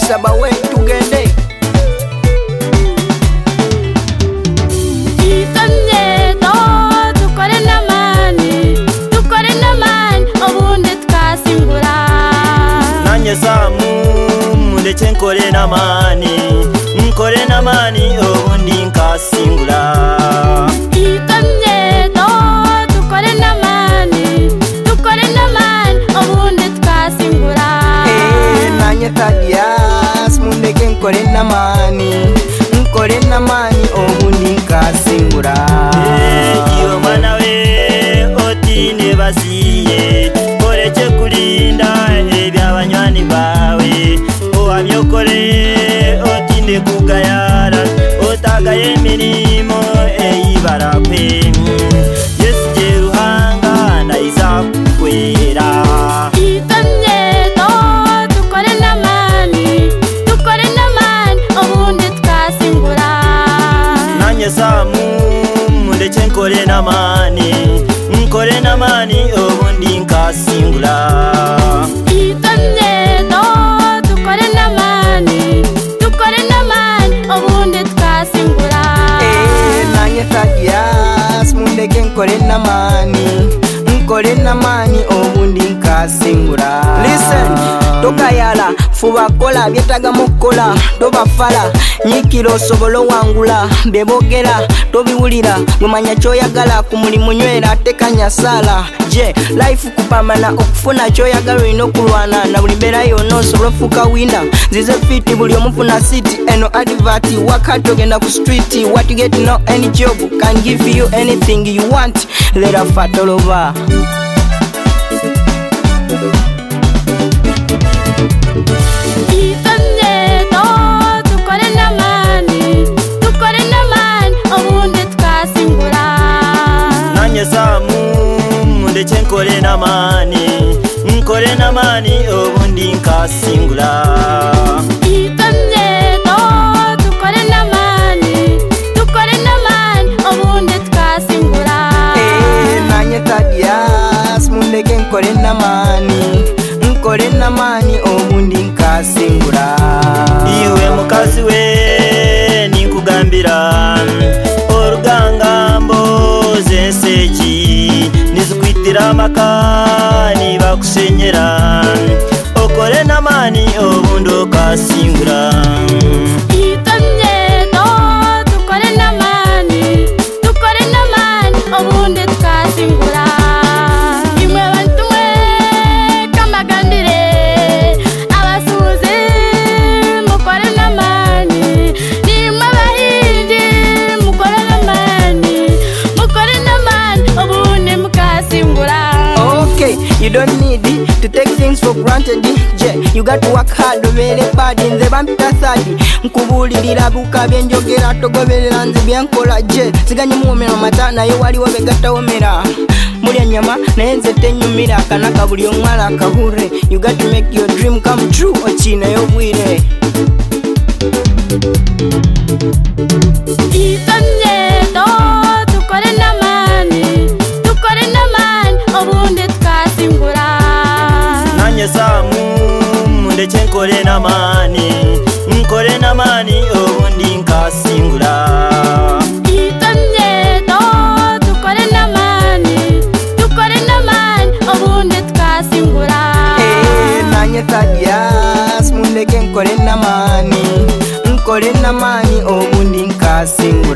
saba we tugende. Itonyeto tukore namani obundi tukasingura. Nanye Samu mundeke nkore namani obundi nkasingura. Itonyeto tukore namani obundi tukasingura. Nanye Thaddeus mundeke nkore namani obundi nkasingura. Iyo mwana we otine basiye koreke kulinda eby'abanywani bawe. Owamyokore otinde kugayara otagaye emirimo eyibara kwemi. Yesu je ruhanga naiza kukwera. Itonyeto tukore namani obundi tukasingura. Nanye Samu mundeke nkore namani obundi nkasingura. Itonyeto tukore namani obundi tukasingura. Nanye Thaddeus mundeke nkore namani obundi nkasingura. Listen, tokayala fuba kola byetaga mukola tobafala nyikiro osobola wangula bebogera tobiwulira ngumanya kyoyagala ku mulimu nywera tekanya sala je life kupamana okufuna kyoyagala olina okulwana na buli mbeera yonna osobola ofuuka winda nzize fiti buli omufuna city eno advert wakato genda ku street what you get to know any job can give you anything you want let a fatoloba. Itonyeto tukore namani obundi tukasingura. Nanye Samu mundeke nkore namani obundi nkasingura. Itonyeto tukore namani obundi tukasingura. Nanye Thaddeus mundeke nkore namani obundi nkasingura. Iwe mukazi we ninkugambira orugangambo zenseki nizikwitira amaka nibakusenyera okore namani obundi okasingura. Itonyeto tukore namani obundi tukasingura. Imwe bantu mwe kamagandire abasuuzi mukore namani. Nimwe bahindi mukore namani obundi mukasingura. Okay, you don't need to take things for granted. You got to work hard obere bad nze bampita thadi nkubulirira buka byenjogera togoberera nze byenkola je siganye muwomera mata naye waliwo begatawomera mulya nyama naye nze tenyumira akanaka buli omwala akahure. You got to make your dream come true okinayo bwire. Itonyeto tukore namani obundi tukasingura. Nanye Samu mundeke nkore namani obundi nkasingura. Itonyeto tukore namani obundi tukasingura. Nanye Thaddeus mundeke nkore namani obundi nkasingura.